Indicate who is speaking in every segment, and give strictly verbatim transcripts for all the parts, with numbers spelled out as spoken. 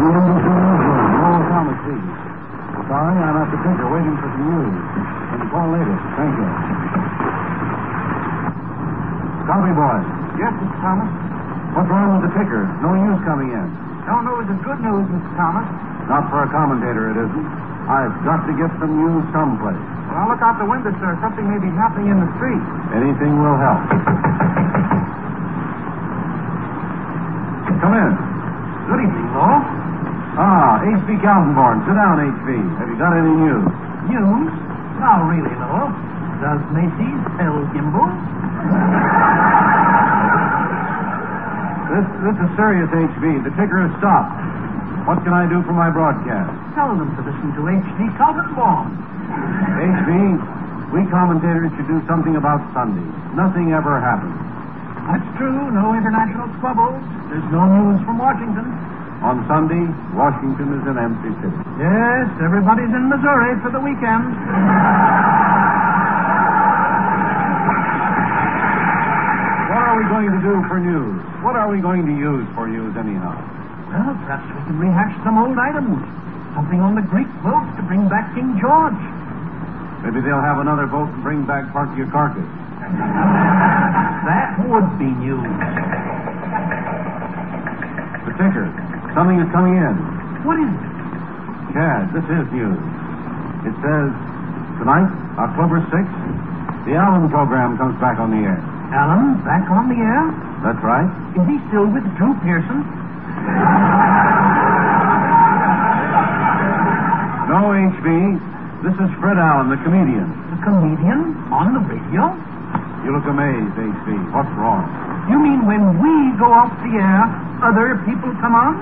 Speaker 1: the N B C newsroom. Noel Thomas speaking. Sorry, I'm at the printer waiting for some news. Can you call later? Thank you. Copy, boy.
Speaker 2: Yes, Mister Thomas.
Speaker 1: What's wrong with the ticker? No news coming in.
Speaker 2: No news is good news, Mister Thomas.
Speaker 1: Not for a commentator, it isn't. I've got to get some news someplace.
Speaker 2: Well, I'll look out the window, sir. Something may be happening in the street.
Speaker 1: Anything will help. Come in.
Speaker 2: Good evening, Lowell.
Speaker 1: Ah, H B Kaltenborn. Sit down, H B. Have you got any news?
Speaker 2: News? Now, really, Lowell. Does Macy's sell gimbals?
Speaker 1: This this is serious, H B. The ticker has stopped. What can I do for my broadcast?
Speaker 2: Tell them to listen to H D Kaltenborn.
Speaker 1: H B, we commentators should do something about Sundays. Nothing ever happens.
Speaker 2: That's true. No international squabbles. There's no news from Washington.
Speaker 1: On Sunday, Washington is an empty city.
Speaker 2: Yes, everybody's in Missouri for the weekend.
Speaker 1: What are we going to do for news? What are we going to use for news, anyhow?
Speaker 2: Well, perhaps we can rehash some old items. Something on the Greek boat to bring back King George.
Speaker 1: Maybe they'll have another boat and bring back Parkyakarkus.
Speaker 2: That would be news.
Speaker 1: The ticker. Something is coming in.
Speaker 2: What is it?
Speaker 1: Chad, this is news. It says, tonight, October sixth, the Allen program comes back on the air.
Speaker 2: Allen back on the air?
Speaker 1: That's right.
Speaker 2: Is he still with Drew Pearson?
Speaker 1: No, H B. This is Fred Allen, the comedian.
Speaker 2: The comedian? On the radio?
Speaker 1: You look amazed, H B. What's wrong?
Speaker 2: You mean when we go off the air, other people come on?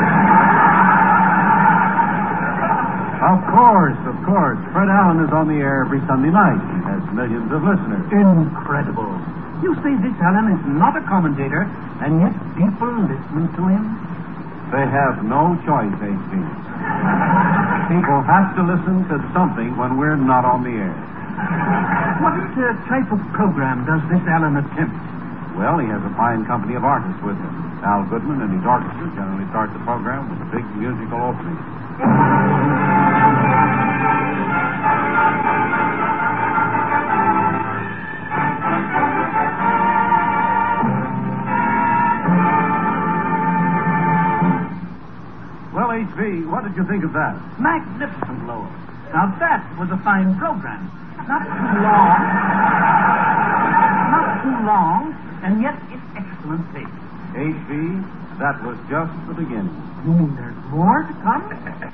Speaker 1: Of course, of course. Fred Allen is on the air every Sunday night. He has millions of listeners.
Speaker 2: Incredible. You say this Allen is not a commentator, and yet people listen to him?
Speaker 1: They have no choice, H B. People have to listen to something when we're not on the air.
Speaker 2: What uh, type of program does this Allen attempt?
Speaker 1: Well, he has a fine company of artists with him. Al Goodman and his orchestra generally start the program with a big musical opening. Well, H B, what did you think of that?
Speaker 2: Magnificent, Lowell. Now that was a fine program. Not too long. Not too long, and yet it's excellent taste.
Speaker 1: H B, that was just the beginning.
Speaker 2: You mean there's more to come?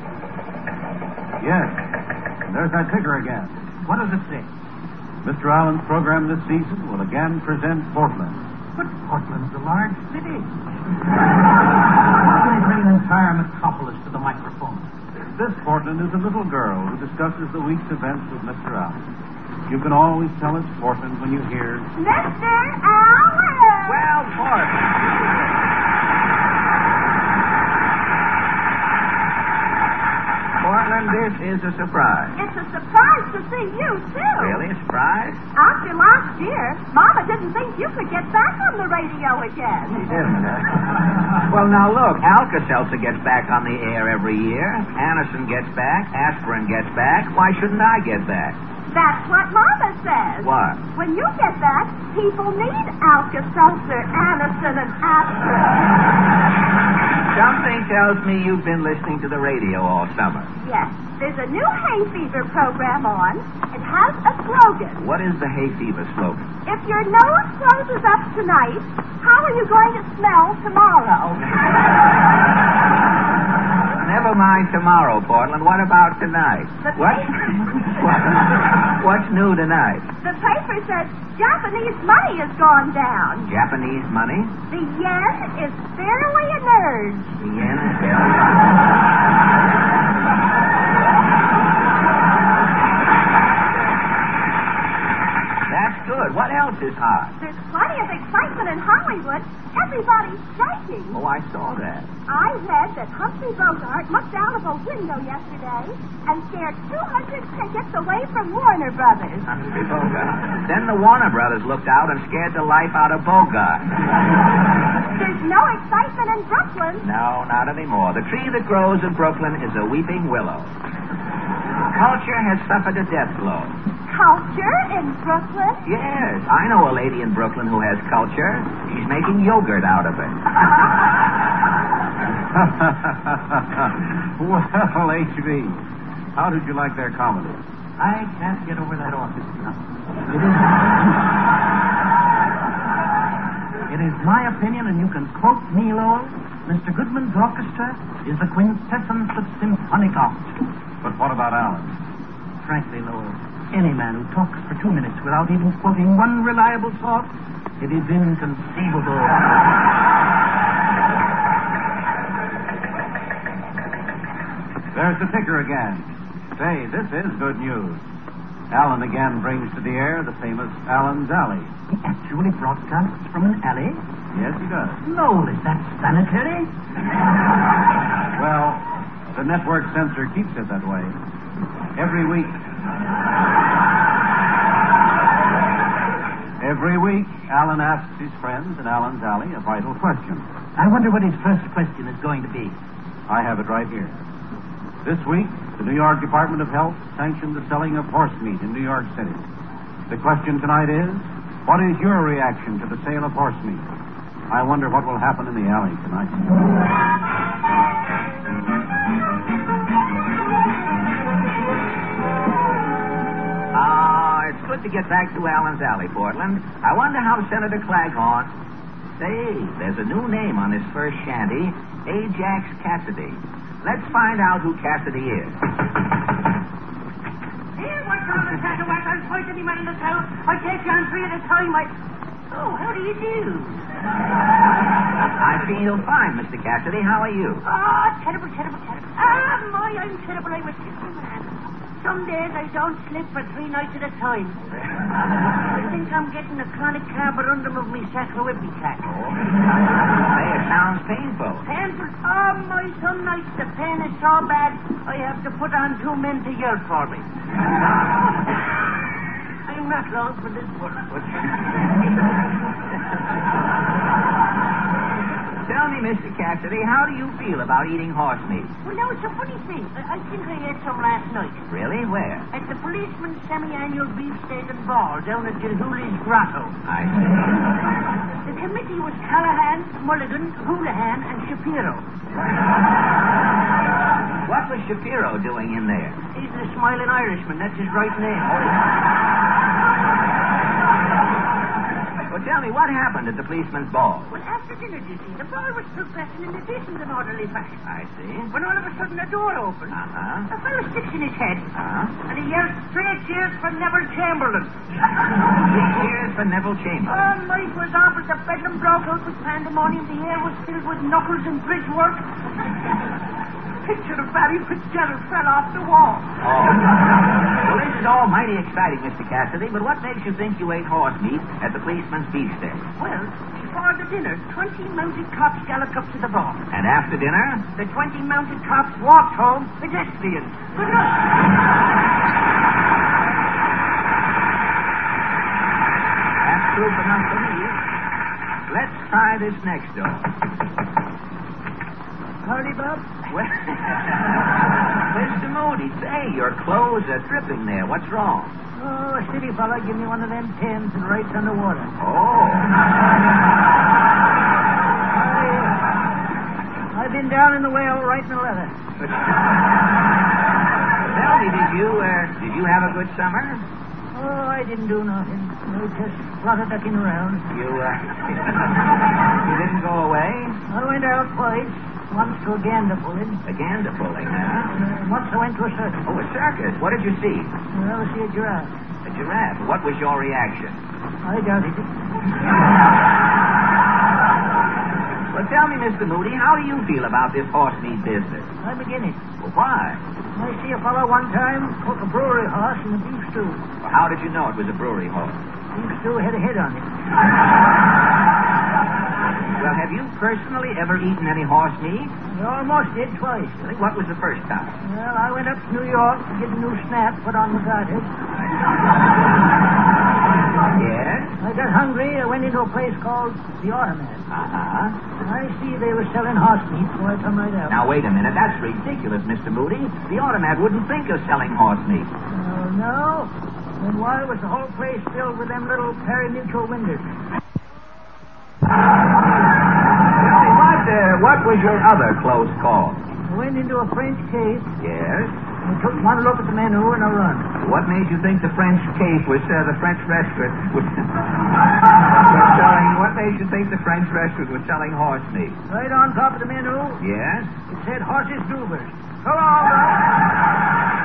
Speaker 1: Yes. And there's that ticker again.
Speaker 2: What does it say?
Speaker 1: Mister Allen's program this season will again present Portland.
Speaker 2: But Portland's a large city. How can he bring an entire metropolis to the microphone?
Speaker 1: This Portland is a little girl who discusses the week's events with Mister Allen. You can always tell it's Portland when you hear...
Speaker 3: Mister Allen!
Speaker 2: Well, Portland.
Speaker 4: Portland, this is a surprise.
Speaker 3: It's a surprise to see you, too.
Speaker 4: Really? A surprise?
Speaker 3: After last year, Mama didn't think you could get back on the radio again.
Speaker 4: She didn't, huh? Well, now, look, Alka-Seltzer gets back on the air every year. Anderson gets back. Aspirin gets back. Why shouldn't I get back?
Speaker 3: That's what Mama says.
Speaker 4: What?
Speaker 3: When you get back, people need Alka-Seltzer, Anderson, and aspirin.
Speaker 4: Something tells me you've been listening to the radio all summer.
Speaker 3: Yes. There's a new hay fever program on. It has a slogan.
Speaker 4: What is the hay fever slogan?
Speaker 3: If your nose closes up tonight, how are you going to smell tomorrow?
Speaker 4: Never mind tomorrow, Portland. What about tonight?
Speaker 3: The
Speaker 4: What? what? What's new tonight?
Speaker 3: The paper says Japanese money has gone down.
Speaker 4: Japanese money?
Speaker 3: The yen is fairly emerged.
Speaker 4: The yen is fairly... That's good. What else is hot?
Speaker 3: There's plenty of excitement in Hollywood. Everybody's striking.
Speaker 4: Oh, I saw that.
Speaker 3: I read that Humphrey Bogart looked out of a window yesterday and scared two hundred tickets away from Warner Brothers.
Speaker 4: Humphrey Bogart. Then the Warner Brothers looked out and scared the life out of Bogart.
Speaker 3: There's no excitement in Brooklyn.
Speaker 4: No, not anymore. The tree that grows in Brooklyn is a weeping willow. Culture has suffered a death blow.
Speaker 3: Culture in Brooklyn?
Speaker 4: Yes, I know a lady in Brooklyn who has culture. She's making yogurt out of it.
Speaker 1: Well, H B, how did you like their comedy?
Speaker 2: I can't get over that autism. It is... It is my opinion, and you can quote me, Lowell, Mister Goodman's orchestra is the quintessence of symphonic art.
Speaker 1: But what about Alan?
Speaker 2: Frankly, Lowell, any man who talks for two minutes without even quoting one reliable source, it is inconceivable.
Speaker 1: There's the ticker again. Say, this is good news. Alan again brings to the air the famous Alan's Alley.
Speaker 2: He actually broadcasts from an alley?
Speaker 1: Yes, he does.
Speaker 2: Lowell, is that sanitary?
Speaker 1: Well, the network censor keeps it that way. Every week. Every week, Alan asks his friends in Alan's Alley a vital question.
Speaker 2: I wonder what his first question is going to be.
Speaker 1: I have it right here. This week, the New York Department of Health sanctioned the selling of horse meat in New York City. The question tonight is, what is your reaction to the sale of horse meat? I wonder what will happen in the alley tonight.
Speaker 4: Ah, it's good to get back to Allen's Alley, Portland. I wonder how Senator Claghorn... Say, there's a new name on this first shanty, Ajax Cassidy. Let's find out who Cassidy is.
Speaker 5: Here, what's all the cacahuate? I'll point to me man in the town. I take you on three at a time. I... Oh, how do you do?
Speaker 4: I feel fine, Mister Cassidy. How are you?
Speaker 5: Oh, terrible, terrible, terrible. Ah, my, I'm terrible. I'm a terrible man. Some days I don't sleep for three nights at a time. I think I'm getting a chronic carborundum of me sacroilipicac.
Speaker 4: Oh. Say, it sounds painful.
Speaker 5: Painful? Oh, my, some nights the pain is so bad I have to put on two men to yell for me. I'm not long for this work.
Speaker 4: Tell me, Mister Cassidy, how do you feel about eating horse meat?
Speaker 5: Well, now, it's a funny thing. I, I think I ate some last night.
Speaker 4: Really? Where?
Speaker 5: At the policeman's semi-annual beefsteak and ball down at Gilhooly's Grotto.
Speaker 4: I see.
Speaker 5: The committee was Callahan, Mulligan, Houlihan, and Shapiro.
Speaker 4: What was Shapiro doing in there?
Speaker 5: He's the smiling Irishman. That's his right name.
Speaker 4: Well, tell me, what happened at the policeman's ball?
Speaker 5: Well, after dinner, you see, the ball was progressing in a decent and orderly fashion.
Speaker 4: I see.
Speaker 5: When all of a sudden a door opened.
Speaker 4: Uh-huh.
Speaker 5: A fellow sticks in his head.
Speaker 4: Uh-huh.
Speaker 5: And he yells, three cheers for Neville Chamberlain.
Speaker 4: Three cheers for Neville Chamberlain.
Speaker 5: Oh, Mike was opposite. The bedlam broke out with pandemonium. The air was filled with knuckles and bridge work. Picture of Barry Fitzgerald fell off the wall.
Speaker 4: Oh. Well, this is all mighty exciting, Mister Cassidy, but what makes you think you ate horse meat at the policeman's beefsteak?
Speaker 5: Well, before the dinner, twenty mounted cops galloped up to the bar.
Speaker 4: And after dinner?
Speaker 5: The twenty mounted cops walked home pedestrians. Good luck.
Speaker 4: That's proof enough for me. Let's try this next door.
Speaker 5: Howdy, Bob.
Speaker 4: Well, Mister Moody, say, your clothes are dripping there. What's wrong?
Speaker 5: Oh, a city fella give me one of them pins and writes underwater.
Speaker 4: Oh.
Speaker 5: I, I've been down in the whale writing a letter.
Speaker 4: Tell me, did you, uh, did you have a good summer?
Speaker 5: Oh, I didn't do nothing. I just flutter ducking around.
Speaker 4: You, uh, you didn't go away?
Speaker 5: I went out twice. Once to a gander pulling.
Speaker 4: A gander pulling, huh?
Speaker 5: Uh, once I went to a circus.
Speaker 4: Oh, a circus. What did you see?
Speaker 5: Well, I see a giraffe.
Speaker 4: A giraffe. What was your reaction?
Speaker 5: I doubted it.
Speaker 4: Well, tell me, Mister Moody, how do you feel about this horse meat business?
Speaker 5: I'm beginning.
Speaker 4: Well, why?
Speaker 5: I see a fellow one time cook a brewery horse in a beef stew.
Speaker 4: Well, how did you know it was a brewery horse?
Speaker 2: Seems to had a hit on it.
Speaker 4: Well, have you personally ever eaten any horse meat?
Speaker 2: I almost did twice.
Speaker 4: What was the first time?
Speaker 2: Well, I went up to New York to get a new snap put on the garter.
Speaker 4: Yes?
Speaker 2: I got hungry. I went into a place called the Automat.
Speaker 4: Uh-huh.
Speaker 2: I see they were selling horse meat, so I come right out.
Speaker 4: Now, wait a minute. That's ridiculous, Mister Moody. The Automat wouldn't think of selling horse meat.
Speaker 2: Oh, no? Then why was the whole place filled with them little pari-mutuel windows?
Speaker 4: What, uh, what was your other close call?
Speaker 2: I went into a French cave.
Speaker 4: Yes?
Speaker 2: I took one look at the menu and I run.
Speaker 4: What made you think the French cave was uh, the French restaurant was, was selling? What made you think the French restaurant was selling horse meat?
Speaker 2: Right on top of the menu,
Speaker 4: Yes?
Speaker 2: it said horses duvers. So long, Doc.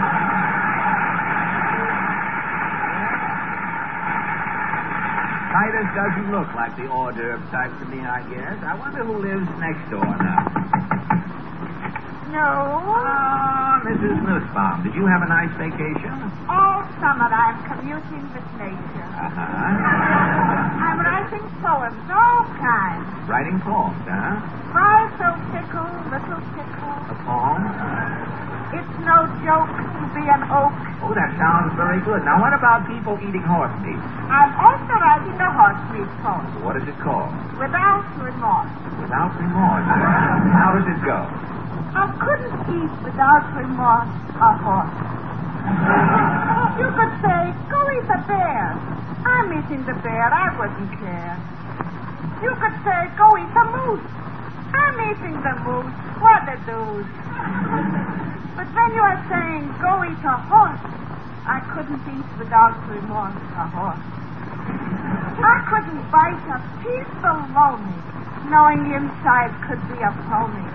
Speaker 4: Titus doesn't look like the hors d'oeuvre type to me, I guess. I wonder who lives next door now.
Speaker 3: No.
Speaker 4: Ah, Missus Nussbaum, did you have a nice vacation?
Speaker 3: All summer I'm commuting with nature.
Speaker 4: Uh-huh.
Speaker 3: I'm writing poems, all kinds.
Speaker 4: Writing poems, huh?
Speaker 3: Why so fickle, little tickle?
Speaker 4: A poem?
Speaker 3: It's no joke to be an oak.
Speaker 4: Oh, that sounds very good. Now, what about people eating horse meat?
Speaker 3: I'm also writing a horse meat poem.
Speaker 4: What is it called?
Speaker 3: Without remorse.
Speaker 4: Without remorse. How does it go?
Speaker 3: I couldn't eat without remorse a horse. You could say, go eat the bear. I'm eating the bear. I wouldn't care. You could say, go eat the moose. I'm eating the moose. What a deuce. But when you are saying, go eat a horse, I couldn't eat without remorse a horse. I couldn't bite a piece below me, knowing the inside could be a pony.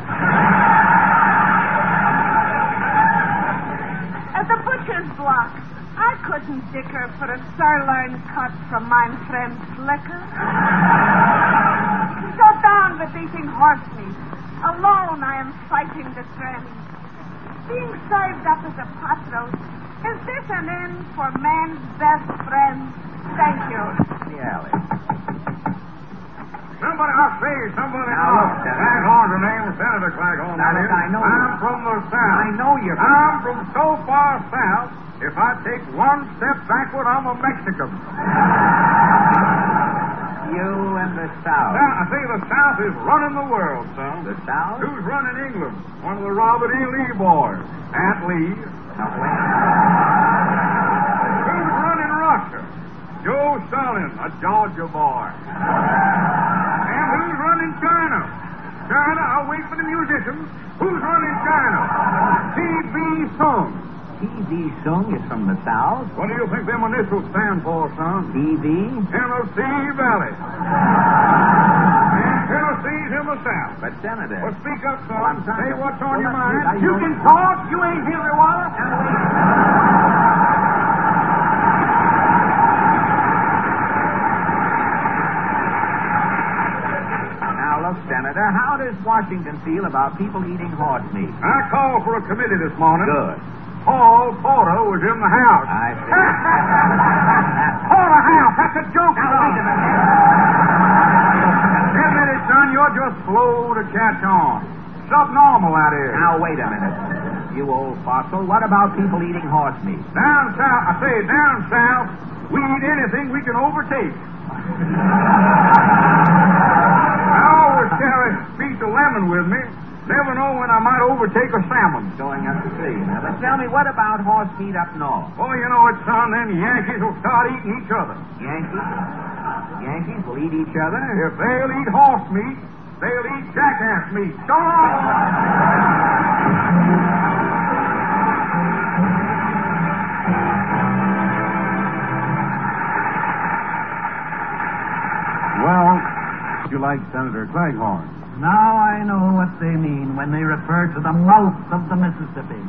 Speaker 3: At the butcher's block, I couldn't dicker for a sirloin cut from my friend Slicker. So down with eating horse meat. Alone I am fighting the trend. Being served up as a pot roast, is this an end for man's best friend? Thank you.
Speaker 4: Yeah,
Speaker 6: Somebody, I say, somebody.
Speaker 4: Now, look, Senator.
Speaker 6: Claghorn's the name of Senator Claghorn.
Speaker 4: Now, look, I know
Speaker 6: I'm
Speaker 4: you.
Speaker 6: from the South.
Speaker 4: I know you're from-
Speaker 6: I'm from so far south, if I take one step backward, I'm a Mexican.
Speaker 4: You and the South.
Speaker 6: Now, I say the South is running the world, son.
Speaker 4: The South?
Speaker 6: Who's running England? One of the Robert E. Lee boys. Aunt Lee.
Speaker 4: Now, wait.
Speaker 6: Who's running Russia? Joe Stalin, a Georgia boy. And who's running China? China, I'll wait for the musicians. Who's running China? T B. Sung.
Speaker 4: T V. Sung is from the South.
Speaker 6: What do you think them initials stand for, son?
Speaker 4: T V?
Speaker 6: Tennessee Valley. And Tennessee's in the South.
Speaker 4: But, Senator...
Speaker 6: Well, speak up, son.
Speaker 4: Well, I'm trying
Speaker 6: Say
Speaker 4: to-
Speaker 6: what's on
Speaker 4: Well,
Speaker 6: your
Speaker 4: I-
Speaker 6: mind.
Speaker 4: I-
Speaker 6: You can talk. You ain't Henry Wallace.
Speaker 4: Now, look, Senator, how does Washington feel about people eating horse meat?
Speaker 6: I called for a committee this morning.
Speaker 4: Good.
Speaker 6: Paul Porter was in the house.
Speaker 4: I see.
Speaker 6: Porter House. That's a joke.
Speaker 4: Now,
Speaker 6: son.
Speaker 4: wait a minute.
Speaker 6: Admit it, son. You're just slow to catch on. Subnormal, that is.
Speaker 4: Now, wait a minute. You old fossil. What about people eating horse meat?
Speaker 6: Down south, I say, down south, we eat anything we can overtake. I always carry a piece of lemon with me. Never know when I might overtake a salmon.
Speaker 4: Going up to sea. Now, but tell me, what about horse meat up north?
Speaker 6: Oh, you know it, son, then Yankees will start eating each other.
Speaker 4: Yankees? Yankees will eat each other?
Speaker 6: If they'll eat horse meat, they'll eat jackass meat. So long!
Speaker 1: Well, you like Senator Claghorn?
Speaker 2: Now I know what they mean when they refer to the mouth of the Mississippi.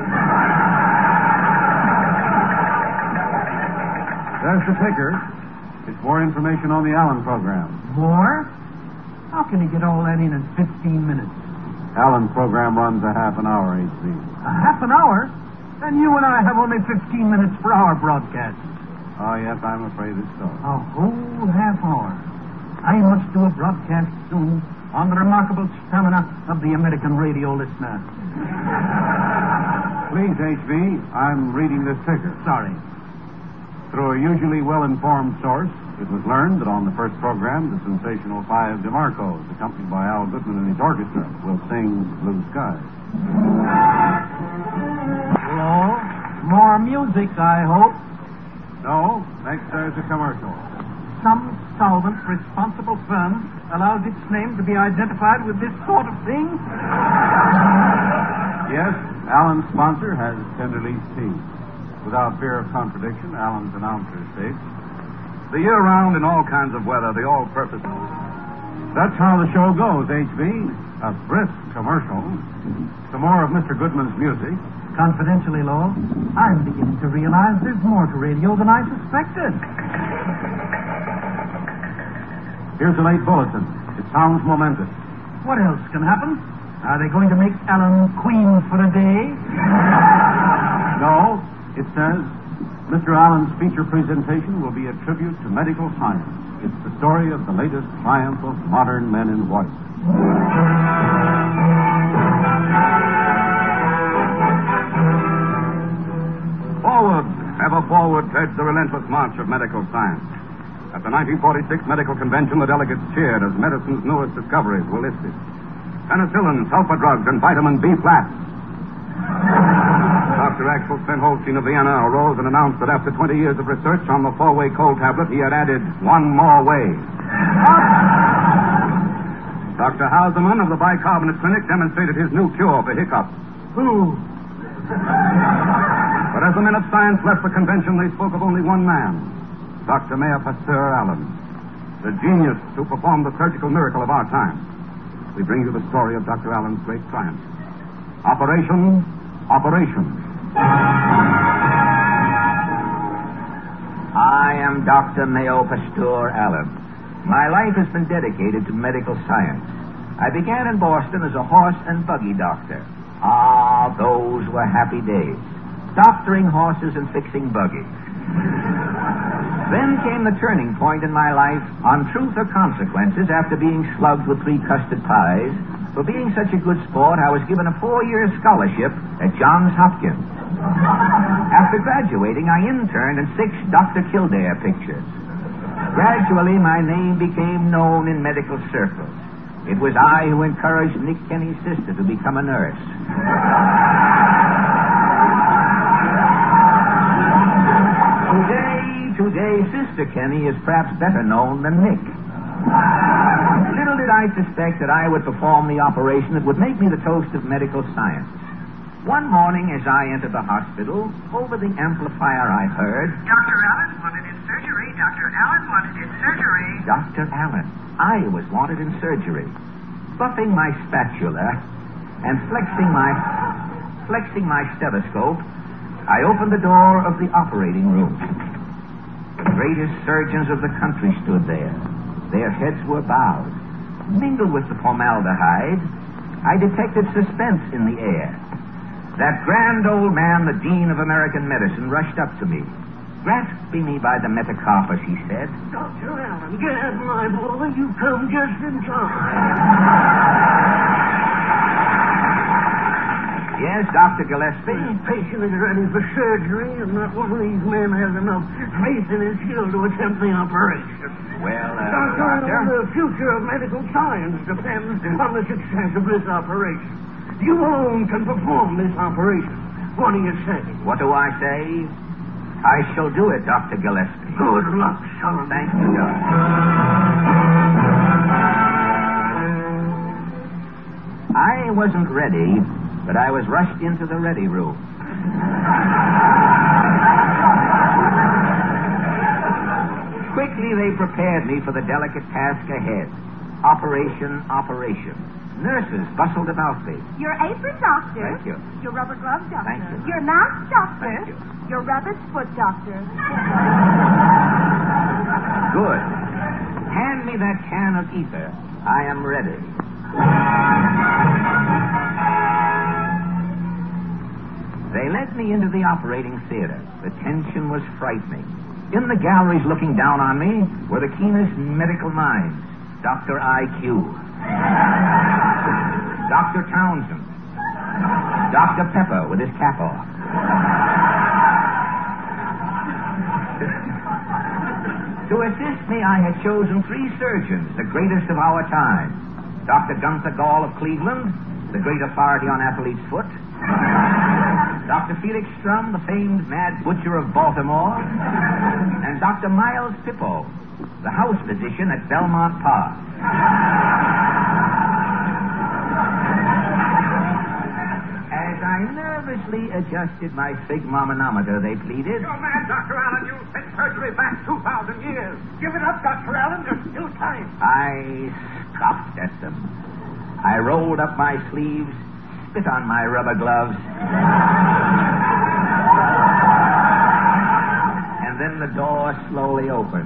Speaker 1: There's the ticker. It's more information on the Allen program.
Speaker 2: More? How can he get all that in in fifteen minutes?
Speaker 1: Allen's program runs a half an hour, H C.
Speaker 2: A half an hour? Then you and I have only fifteen minutes for our broadcast.
Speaker 1: Oh, yes, I'm afraid it's so.
Speaker 2: A whole half hour. I must do a broadcast soon on the remarkable stamina of the American radio listener.
Speaker 1: Please, H B, I'm reading this ticker.
Speaker 2: Sorry.
Speaker 1: Through a usually well-informed source, it was learned that on the first program, the sensational Five DeMarcos, accompanied by Al Goodman and his orchestra, will sing Blue Skies.
Speaker 2: Hello? More music, I hope.
Speaker 1: No, next there's a commercial.
Speaker 2: Some solvent responsible firm allows its name to be identified with this sort of thing?
Speaker 1: Yes, Allen's sponsor has Tenderleaf Tea. Without fear of contradiction, Allen's announcer states, the year-round in all kinds of weather, the all-purpose. That's how the show goes, H B. A brisk commercial. Some more of Mister Goodman's music.
Speaker 2: Confidentially, Lowell, I'm beginning to realize there's more to radio than I suspected.
Speaker 1: Here's a late bulletin. It sounds momentous.
Speaker 2: What else can happen? Are they going to make Allen queen for a day?
Speaker 1: No, it says Mister Allen's feature presentation will be a tribute to medical science. It's the story of the latest triumph of modern men in white.
Speaker 6: Forward, ever forward, treads the relentless march of medical science. At the nineteen forty-six Medical Convention, the delegates cheered as medicine's newest discoveries were listed. Penicillin, sulfur drugs, and vitamin B flat. Doctor Axel Sven Holstein of Vienna arose and announced that after twenty years of research on the four-way cold tablet, he had added one more way. Doctor Hauserman of the Bicarbonate Clinic demonstrated his new cure for hiccups.
Speaker 2: Who?
Speaker 6: But as the men of science left the convention, they spoke of only one man, Doctor Mayer Pasteur Allen, the genius who performed the surgical miracle of our time. We bring you the story of Doctor Allen's great triumph. Operation, Operation.
Speaker 4: I am Doctor Mayo Pasteur Allen. My life has been dedicated to medical science. I began in Boston as a horse and buggy doctor. Ah, those were happy days. Doctoring horses and fixing buggies. Then came the turning point in my life on Truth or Consequences after being slugged with three custard pies. For being such a good sport, I was given a four-year scholarship at Johns Hopkins. After graduating, I interned in six Doctor Kildare pictures. Gradually, my name became known in medical circles. It was I who encouraged Nick Kenny's sister to become a nurse. Today, today, Sister Kenny is perhaps better known than Nick. Little did I suspect that I would perform the operation that would make me the toast of medical science. One morning, as I entered the hospital, over the amplifier I heard,
Speaker 7: Doctor Allen wanted in surgery. Doctor Allen wanted in surgery.
Speaker 4: Doctor Allen, I was wanted in surgery. Buffing my spatula and flexing my flexing my stethoscope, I opened the door of the operating room. The greatest surgeons of the country stood there. Their heads were bowed. Mingled with the formaldehyde, I detected suspense in the air. That grand old man, the Dean of American Medicine, rushed up to me. Grasping me by the metacarpus, he said,
Speaker 5: Doctor Allen, Gad, my boy, you come just in time.
Speaker 4: Yes, Doctor Gillespie?
Speaker 5: This patient is ready for surgery, and not one of these men has enough faith in his skill to attempt the operation.
Speaker 4: Well, uh,
Speaker 5: Doctor,
Speaker 4: Doctor?
Speaker 5: the future of medical science depends on the success of this operation. You alone can perform this operation. What do you say?
Speaker 4: What do I say? I shall do it, Doctor Gillespie.
Speaker 5: Good luck, son.
Speaker 4: Thank you, Doctor. I wasn't ready, but I was rushed into the ready room. Quickly, they prepared me for the delicate task ahead. Operation, operation. Nurses bustled about me.
Speaker 3: Your apron, doctor.
Speaker 4: Thank you.
Speaker 3: Your rubber glove, doctor.
Speaker 4: Thank you.
Speaker 3: Your mask, doctor.
Speaker 4: Thank you.
Speaker 3: Your rabbit's foot, doctor.
Speaker 4: Good. Hand me that can of ether. I am ready. They led me into the operating theater. The tension was frightening. In the galleries looking down on me were the keenest medical minds. Doctor I Q. Doctor Townsend. Doctor Pepper with his cap off. To assist me, I had chosen three surgeons, the greatest of our time. Doctor Gunther Gall of Cleveland, the great authority on athlete's foot. Doctor Felix Strum, the famed mad butcher of Baltimore. And Doctor Miles Pippo, the house physician at Belmont Park. As I nervously adjusted my sphygmomanometer, they pleaded,
Speaker 6: You're mad, Doctor Allen. You sent surgery back two thousand years. Give it up, Doctor Allen. There's still time.
Speaker 4: I scoffed at them. I rolled up my sleeves, spit on my rubber gloves, and then the door slowly opened.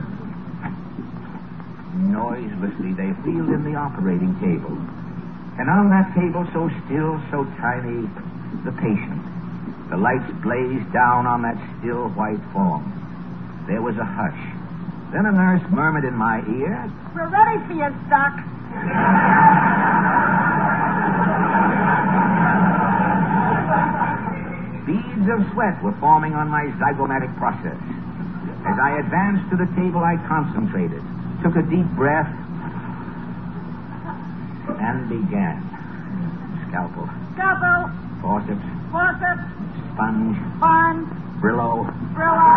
Speaker 4: Noiselessly, they wheeled in the operating table. And on that table, so still, so tiny, the patient. The lights blazed down on that still white form. There was a hush. Then a nurse murmured in my ear,
Speaker 3: We're ready for you, Doc.
Speaker 4: Beads of sweat were forming on my zygomatic process. As I advanced to the table, I concentrated, took a deep breath, and began. Scalpel,
Speaker 3: Scalpel,
Speaker 4: forceps,
Speaker 3: forceps,
Speaker 4: sponge,
Speaker 3: sponge,
Speaker 4: Brillo.
Speaker 3: Brillo.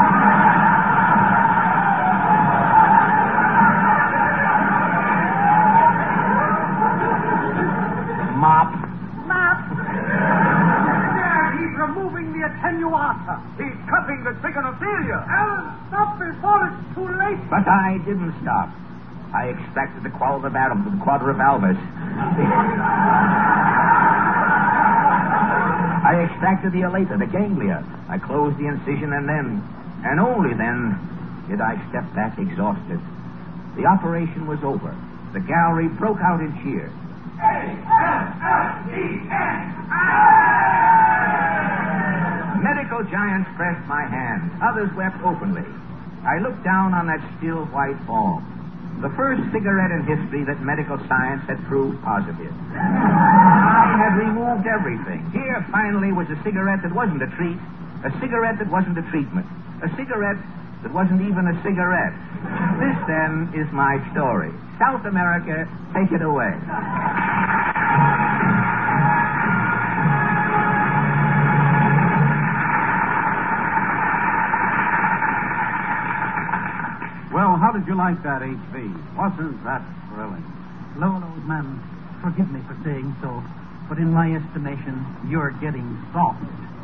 Speaker 4: Mop.
Speaker 3: Mop.
Speaker 6: Yeah, he's removing the attenuata. He's cutting the trigonothelia. Allen, stop before it's too late.
Speaker 4: But I didn't stop. I expected the quadrivalvus. The quadrivalvus. I extracted the elata, the ganglia. I closed the incision, and then, and only then, did I step back exhausted. The operation was over. The gallery broke out in cheers. Medical giants pressed my hand. Others wept openly. I looked down on that still white form. The first cigarette in history that medical science had proved positive. I had removed everything. Here, finally, was a cigarette that wasn't a treat, a cigarette that wasn't a treatment, a cigarette that wasn't even a cigarette. This, then, is my story. South America, take it away.
Speaker 1: Well, how did you like that, H V? Wasn't that thrilling?
Speaker 2: Lowell, old man, forgive me for saying so, but in my estimation, you're getting soft.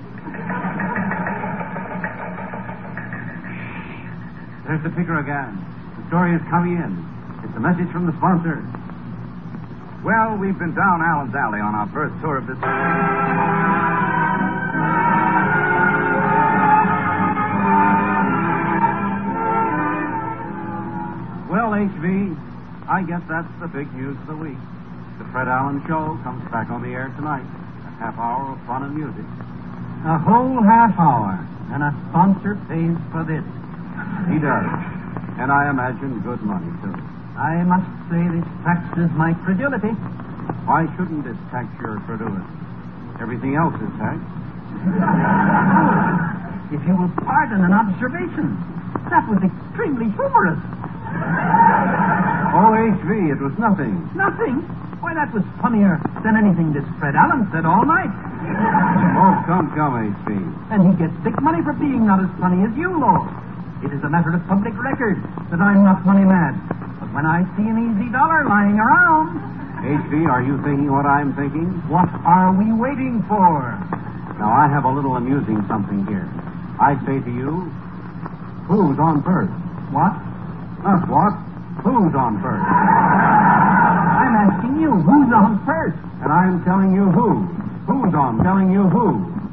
Speaker 1: There's the picker again. The story is coming in. It's a message from the sponsor.
Speaker 6: Well, we've been down Allen's Alley on our first tour of this...
Speaker 1: Well, H V, I guess that's the big news of the week. The Fred Allen Show comes back on the air tonight. A half hour of fun and music.
Speaker 2: A whole half hour, and a sponsor pays for this.
Speaker 1: He does. And I imagine good money, too.
Speaker 2: I must say this taxes my credulity.
Speaker 1: Why shouldn't it tax your credulity? Everything else is taxed.
Speaker 2: If you will pardon an observation, that was extremely humorous.
Speaker 1: Oh, H V, it was nothing.
Speaker 2: Nothing? Why, that was funnier than anything this Fred Allen said all night.
Speaker 1: Oh, come, come, H V.
Speaker 2: And he gets big money for being not as funny as you, Lord. It is a matter of public record that I'm not money mad. But when I see an easy dollar lying around...
Speaker 1: H V, are you thinking what I'm thinking?
Speaker 2: What are we waiting for?
Speaker 1: Now, I have a little amusing something here. I say to you, who's on first?
Speaker 2: What?
Speaker 1: Not what? Who's on first?
Speaker 2: I'm asking you, who's on first?
Speaker 1: And I'm telling you who. Who's on telling you who.